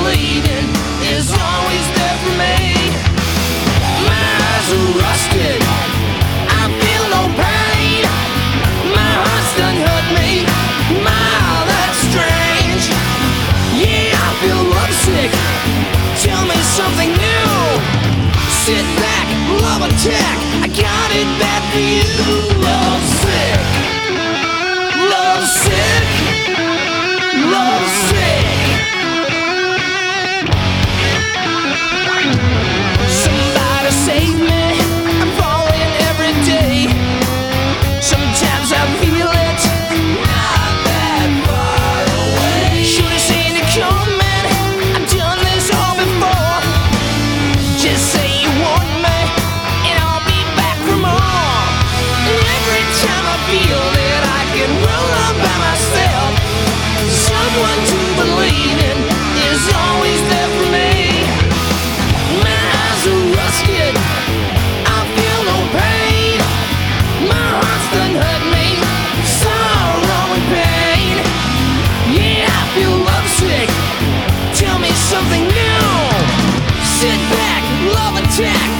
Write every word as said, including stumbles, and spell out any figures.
believe in is always there for me. My eyes are rusted, I feel no pain. My heart's done hurt me, my, that's strange. Yeah, I feel lovesick, tell me something new. Sit back, love attack, I got it bad for you. Love sick, love sick, love sick. Somebody save me, I'm falling every day. Sometimes I feel it, not that far away. Should've seen it coming, I've done this all before. Just say you want me, and I'll be back for more. And every time I feel that I can run on by myself, someone to believe in is always there for me. My eyes are rusted, I feel no pain. My heart's done hurt me, sorrow and pain. Yeah, I feel lovesick, tell me something new. Sit back, love attack,